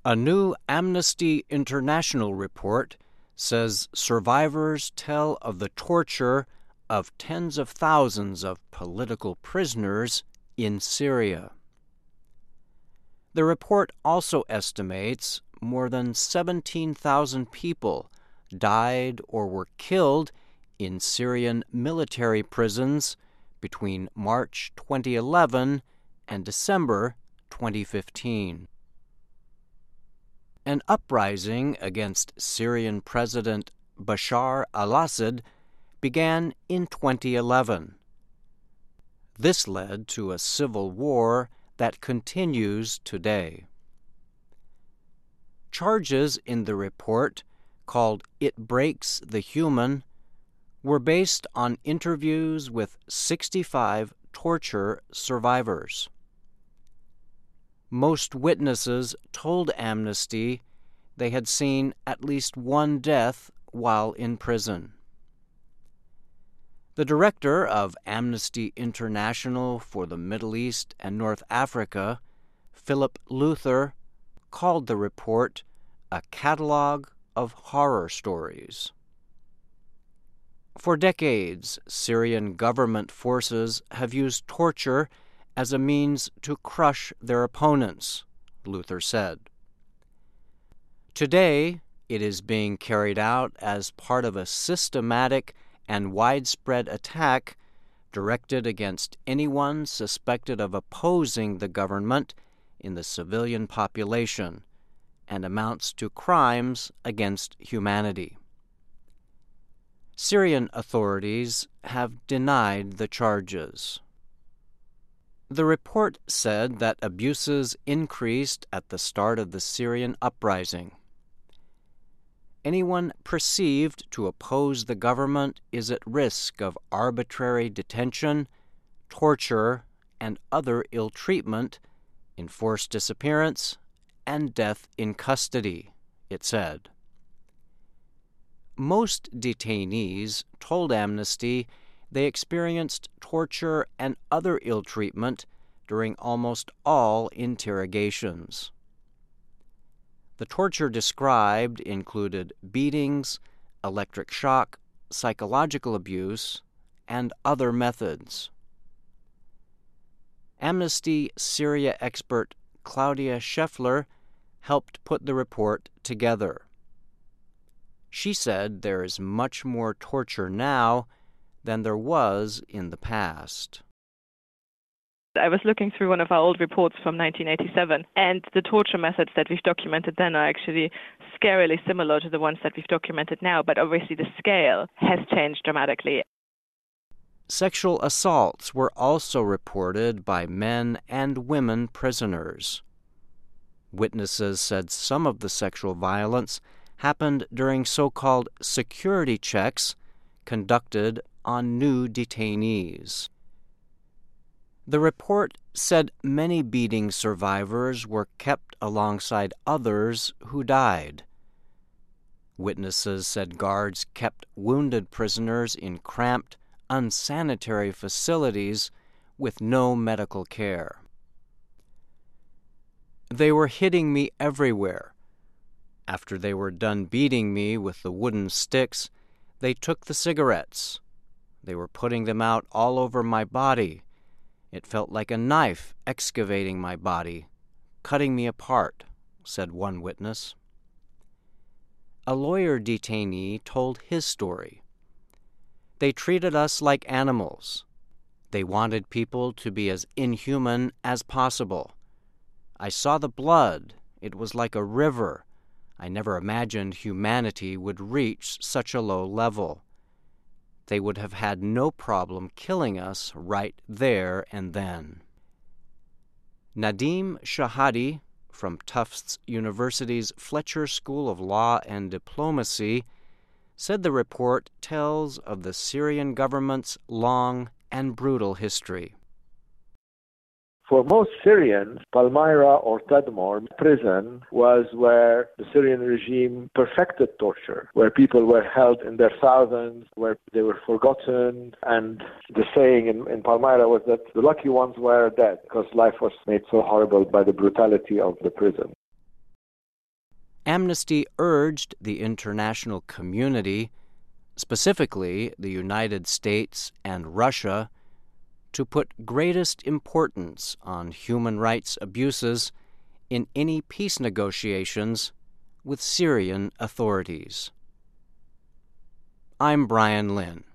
A new Amnesty International report says survivors tell of the torture of tens of thousands of political prisoners in Syria. The report also estimates more than 17,000 people died or were killed in Syrian military prisons between March 2011 and December 2015. An uprising against Syrian President Bashar al-Assad began in 2011. This led to a civil war that continues today. Charges in the report, called It Breaks the Human, were based on interviews with 65 torture survivors. Most witnesses told Amnesty they had seen at least one death while in prison. The director of Amnesty International for the Middle East and North Africa, Philip Luther, called the report a catalog of horror stories. For decades, Syrian government forces have used torture as a means to crush their opponents, Luther said. Today, it is being carried out as part of a systematic and widespread attack directed against anyone suspected of opposing the government in the civilian population and amounts to crimes against humanity. Syrian authorities have denied the charges. The report said that abuses increased at the start of the Syrian uprising. Anyone perceived to oppose the government is at risk of arbitrary detention, torture, and other ill treatment, enforced disappearance, and death in custody, it said. Most detainees told Amnesty they experienced torture and other ill treatment during almost all interrogations. The torture described included beatings, electric shock, psychological abuse, and other methods. Amnesty Syria expert Claudia Scheffler helped put the report together. She said there is much more torture now than there was in the past. I was looking through one of our old reports from 1987, and the torture methods that we've documented then are actually scarily similar to the ones that we've documented now, but obviously the scale has changed dramatically. Sexual assaults were also reported by men and women prisoners. Witnesses said some of the sexual violence happened during so-called security checks conducted on new detainees. The report said many beating survivors were kept alongside others who died. Witnesses said guards kept wounded prisoners in cramped, unsanitary facilities with no medical care. They were hitting me everywhere. After they were done beating me with the wooden sticks, they took the cigarettes. They were putting them out all over my body. It felt like a knife excavating my body, cutting me apart, said one witness. A lawyer detainee told his story. They treated us like animals. They wanted people to be as inhuman as possible. I saw the blood. It was like a river. I never imagined humanity would reach such a low level. They would have had no problem killing us right there and then. Nadim Shahadi, from Tufts University's Fletcher School of Law and Diplomacy, said the report tells of the Syrian government's long and brutal history. For most Syrians, Palmyra or Tadmor prison was where the Syrian regime perfected torture, where people were held in their thousands, where they were forgotten. And the saying in Palmyra was that the lucky ones were dead because life was made so horrible by the brutality of the prison. Amnesty urged the international community, specifically the United States and Russia, to put greatest importance on human rights abuses in any peace negotiations with Syrian authorities. I'm Brian Lynn.